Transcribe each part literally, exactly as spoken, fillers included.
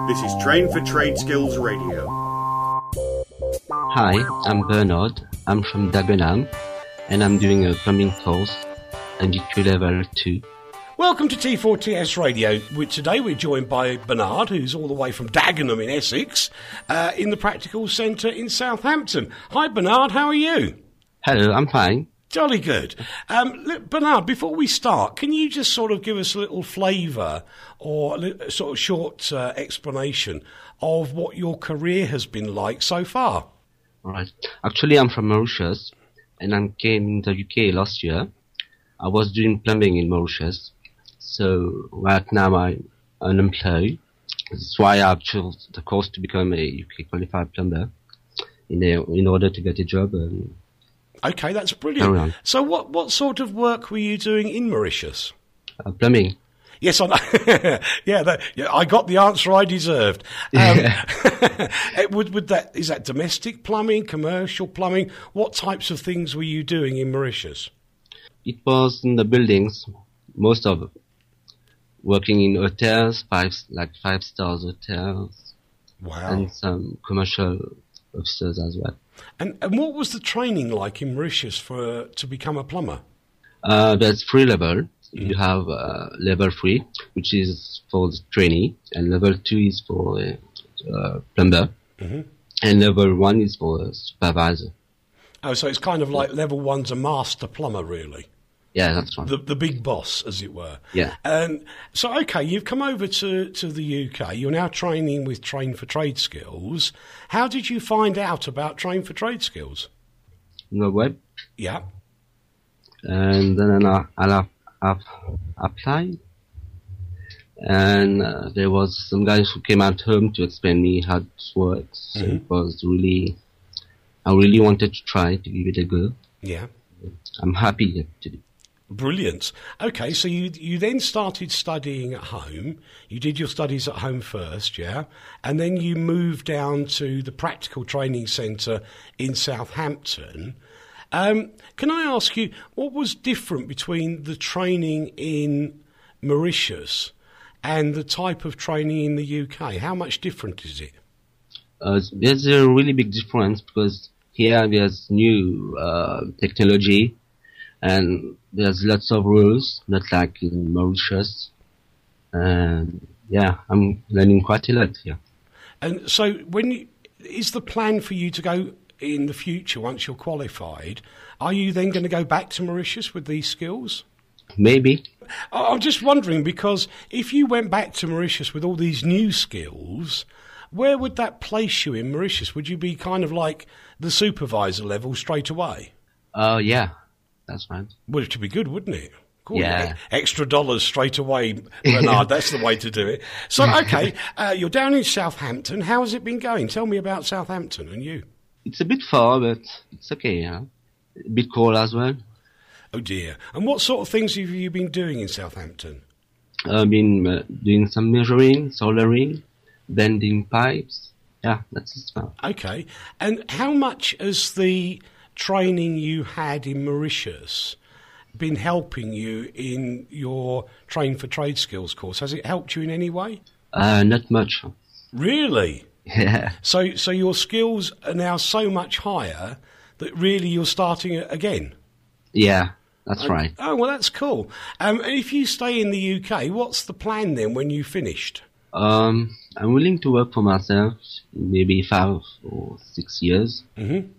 This is Train for Trade Skills Radio. Hi, I'm Bernard. I'm from Dagenham, and I'm doing a plumbing course, M V Q level two. Welcome to T four T S Radio. Today we're joined by Bernard, who's all the way from Dagenham in Essex, uh, in the Practical Centre in Southampton. Hi Bernard, how are you? Hello, I'm fine. Jolly good. Um, look, Bernard, before we start, can you just sort of give us a little flavour or a little, sort of short uh, explanation of what your career has been like so far? All right. Actually, I'm from Mauritius, and I came to the U K last year. I was doing plumbing in Mauritius, so right now I'm unemployed. That's why I chose the course to become a U K qualified plumber in a, in order to get a job. Um, Okay, that's brilliant. So what, what sort of work were you doing in Mauritius? Uh, plumbing. Yes, I know. yeah, that, yeah, I got the answer I deserved. Um, would, would that, is that domestic plumbing, commercial plumbing? What types of things were you doing in Mauritius? It was in the buildings, most of it. Working in hotels, five like five stars hotels. Wow. And some commercial offices as well. And and what was the training like in Mauritius for to become a plumber? Uh, there's three levels. You have uh, level three, which is for the trainee, and level two is for a uh, plumber, mm-hmm. and level one is for a supervisor. Oh, so it's kind of like level one's a master plumber, really. Yeah, that's right. The the big boss, as it were. Yeah. And so, okay, you've come over to, to the U K. You're now training with Train for Trade Skills. How did you find out about Train for Trade Skills? On the web. Yeah. And then I, I, I applied. And uh, there was some guys who came at home to explain me how it works. So mm-hmm. it was really, I really wanted to try to give it a go. Yeah. I'm happy to do. Brilliant. Okay, so you you then started studying at home. You did your studies at home first, yeah? And then you moved down to the Practical Training Centre in Southampton. Um, can I ask you, what was different between the training in Mauritius and the type of training in the U K? How much different is it? Uh, there's a really big difference because here there's new uh, technology and there's lots of rules, not like in Mauritius. And yeah, I'm learning quite a lot here. And so when you, is the plan for you to go in the future once you're qualified? Are you then going to go back to Mauritius with these skills? Maybe. I'm just wondering, because if you went back to Mauritius with all these new skills, where would that place you in Mauritius? Would you be kind of like the supervisor level straight away? Oh, uh, yeah, that's right. Well, it would be good, wouldn't it? Cool. Yeah. Extra dollars straight away, Bernard. That's the way to do it. So, okay, uh, you're down in Southampton. How has it been going? Tell me about Southampton and you. It's a bit far, but it's okay, yeah. A bit cold as well. Oh, dear. And what sort of things have you been doing in Southampton? I've been uh, doing some measuring, soldering, bending pipes. Yeah, that's it. Okay. And how much has the training you had in Mauritius been helping you in your Train for Trade Skills course? Has it helped you in any way? Uh, not much. Really? Yeah. So, so your skills are now so much higher that really you're starting again? Yeah, that's oh, right. Oh, well, that's cool. Um, and if you stay in the U K, what's the plan then when you've finished? Um, I'm willing to work for myself, maybe five or six years. Mm-hmm.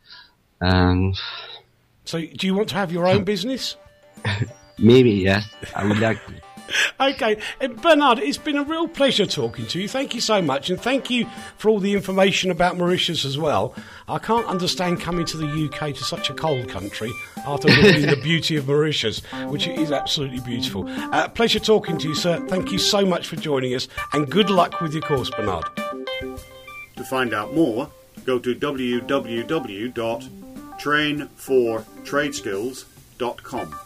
Um, so do you want to have your own business? Maybe, yes. I would like to. Okay. Uh, Bernard, it's been a real pleasure talking to you. Thank you so much. And thank you for all the information about Mauritius as well. I can't understand coming to the U K, to such a cold country, after looking at the beauty of Mauritius, which is absolutely beautiful. Uh, pleasure talking to you, sir. Thank you so much for joining us. And good luck with your course, Bernard. To find out more, go to w w w dot train for trade skills dot com.